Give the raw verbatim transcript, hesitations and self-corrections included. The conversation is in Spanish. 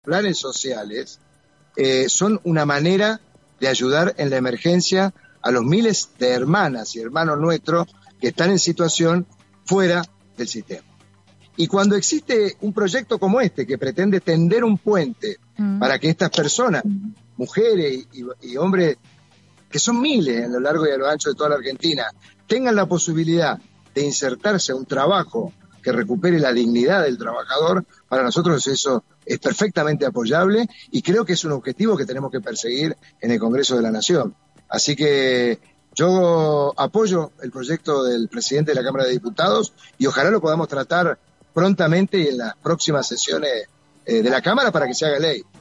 planes sociales eh, son una manera de ayudar en la emergencia a los miles de hermanas y hermanos nuestros que están en situación fuera del sistema. Y cuando existe un proyecto como este que pretende tender un puente mm. para que estas personas, mm. mujeres y, y hombres, que son miles a lo largo y a lo ancho de toda la Argentina, tengan la posibilidad de insertarse a un trabajo que recupere la dignidad del trabajador, para nosotros eso es perfectamente apoyable y creo que es un objetivo que tenemos que perseguir en el Congreso de la Nación. Así que yo apoyo el proyecto del presidente de la Cámara de Diputados y ojalá lo podamos tratar prontamente y en las próximas sesiones eh, de la Cámara para que se haga ley.